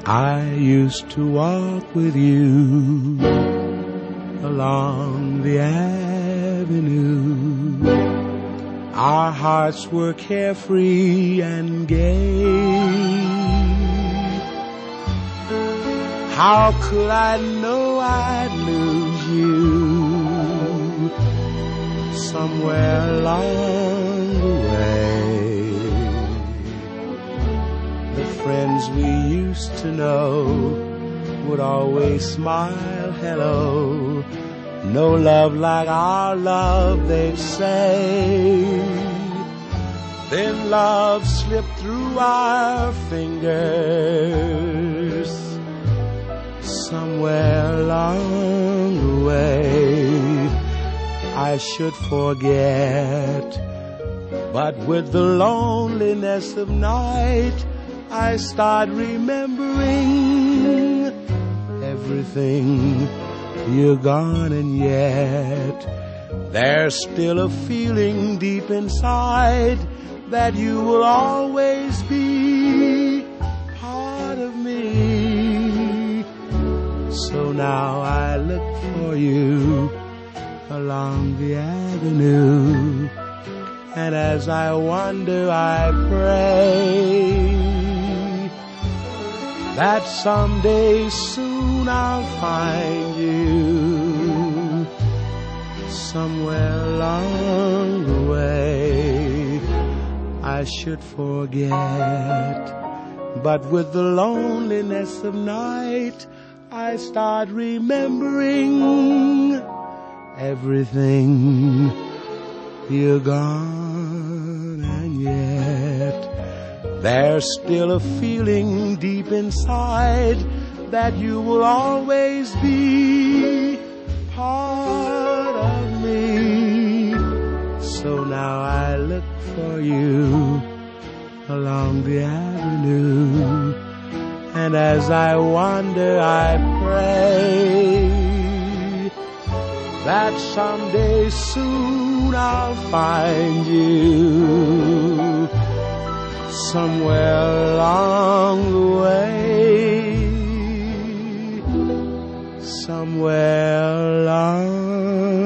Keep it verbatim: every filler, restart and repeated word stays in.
I used to walk with you along the avenue. Our hearts were carefree and gay. How could I know I'd lose you somewhere along the way? The friends we used to know would always smile hello. No love like our love, they'd say. Then love slipped through our fingers somewhere along the way. I should forget, but with the loneliness of night, I start remembering everything. You're gone, and yet there's still a feeling deep inside that you will always be part of me. So now I look for you along the avenue, and as I wander I pray that someday soon I'll find you somewhere along the way. I should forget, but with the loneliness of night, I start remembering everything. You're gone, and yet there's still a feeling deep inside that you will always be part of me. So now I look for you along the avenue, and as I wander I pray that someday soon I'll find you somewhere along the way, somewhere along